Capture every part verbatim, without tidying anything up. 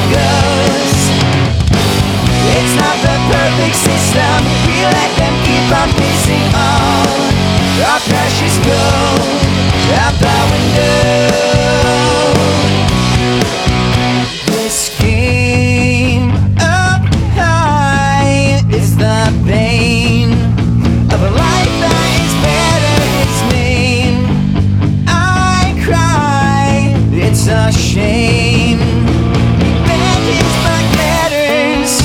it goes. It's not the perfect system. We let them keep on pissing all our precious gold out the window. This game up high is the bane of a life that is better its name. I cry, it's a shame. We bend his black letters.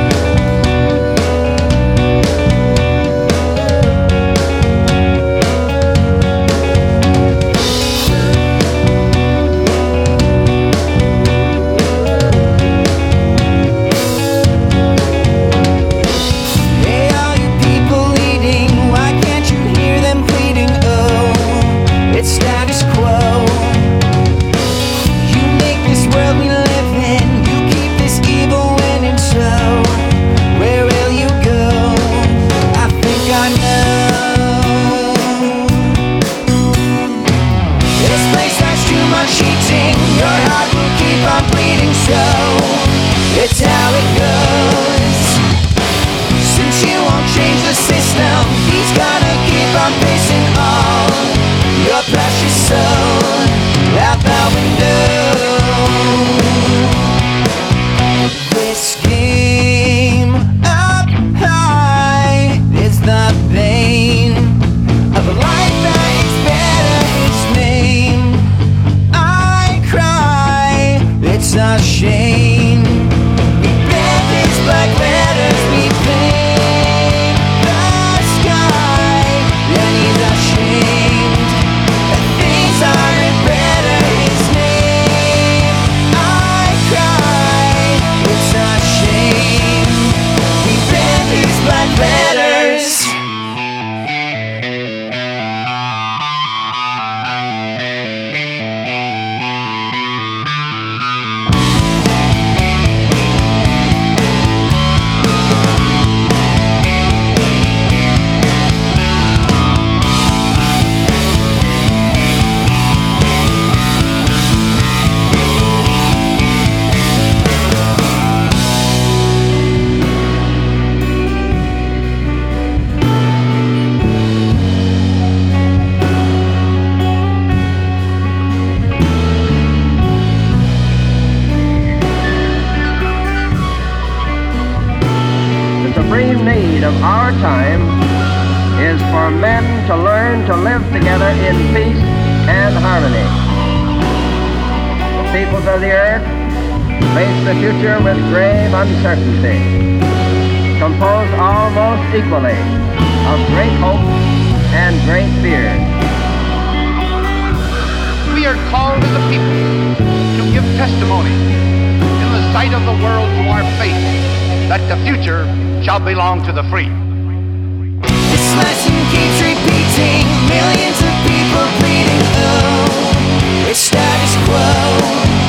Hey, all you people leading, why can't you hear them pleading? Oh, it's status quo. You make this world we live in. You keep this evil winning. So where will you go? I think I know. This place has too much cheating. Your heart will keep on bleeding. So it's how it goes. Since you won't change the system, he's gonna keep on pissing all your precious soul out the window. This game up high is the bane of a life that is better its name. I cry, it's a shame. We bend his black letters, we paint the sky, and he's ashamed that things aren't better his name. I cry, it's a shame. We bend his black letters. The supreme need of our time is for men to learn to live together in peace and harmony. The peoples of the earth face the future with grave uncertainty, composed almost equally of great hopes and great fears. We are called as a people to give testimony in the sight of the world to our faith that the future shall belong to the free. This lesson keeps repeating. Millions of people bleeding. Oh, it's status quo.